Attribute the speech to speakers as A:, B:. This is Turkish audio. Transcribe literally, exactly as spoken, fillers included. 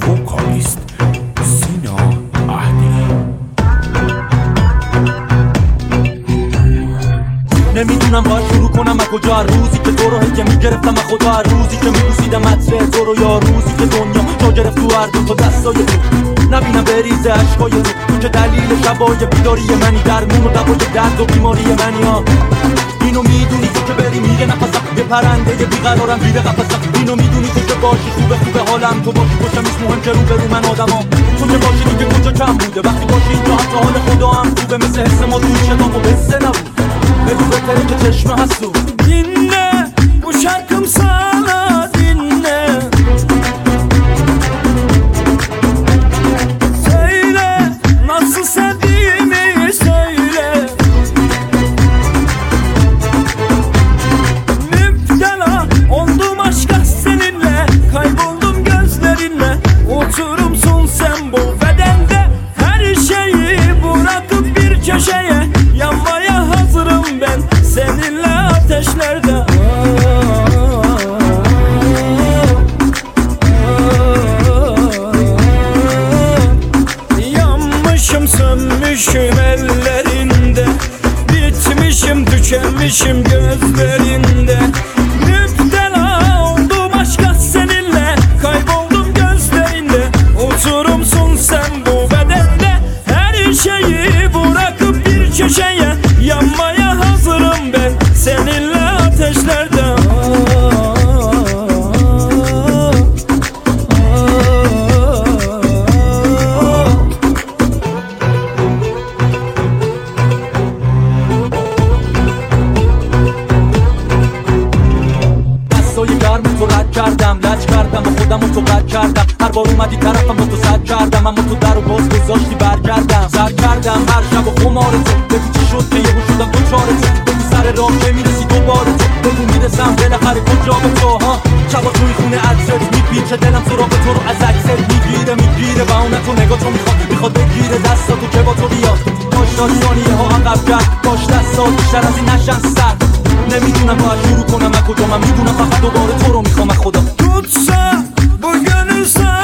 A: وکالیست سینا اهدی.
B: نمیدونم باید شروع کنم از کجا، روزی که تو رو هی میگرفتم از خدا، روزی که میبوسیدم عطر تو رو، یا روزی که دنیا جا گرفت تو هر دو تا دستای تو، نبینم بریزه عشقای تو که دلیل شبای بیداری منی، درمون و دوای درد و بیماری منی ها. اینو میدونی تو که بری میگه نفسم، یه پرنده بیقرارم بیره قفسم. اینو میدونی تو که باشی خوبه خوبه حالم، تو باشی خوشم نیست مهم که رو به رو من آدمام، تو که باشی دیگه کجا کم بوده، وقتی باشی اینجا حتی حال خدا هم خوبه، مثل حس ما توی شتاب و قصه نبود، بگو بهتره که çeşme hasu.
C: Dinle bu şarkım sana, dinle. Söyle nasıl sevdiğimi söyle. Müptela oldum aşka seninle, kayboldum gözlerinle. Oturumsun sen bu bedende, her şeyi bırakıp bir köşeye, yanmaya hazırım ben seninle ateşlerde. Yanmışım sönmüşüm ellerinde, bitmişim tükenmişim gözlerinde. Müptela oldum aşka seninle, kayboldum gözlerinde. Oturumsun sen bu bedende, her şeyi bırakıp bir köşeye, yanmaya hazırım ben seninle ateşlerde.
B: دستای گرم تو رد کردم، لج کردم و خودم رو تو قد کردم، هر بار اومدی طرفم با تو صد کردم، اما تو در و باز گذاشتی برگردم، سر کردم هر شب و خمار تو، بگو چی شد که یهو شدم تو چار تو، بگو سر راه که میرسی دوباره تو، بگو میرسم بالاخره کجا به تو ها. شبا توی خونه عطرت میپیچه دلم سراغ تو رو از عکست میگیره میگیره و اون تو نگاه تو میخواد میخواد بگیره دستاتو که با تو بیاد، باش تا ثانیه ها عقب کرد، باش دستات بیشتر از این نشن سر. نمیدونم باید شروع کنم از کجا، من میدونم فقط دوباره تو رو میخوام از خدا.
C: Tutsa bu gönül sana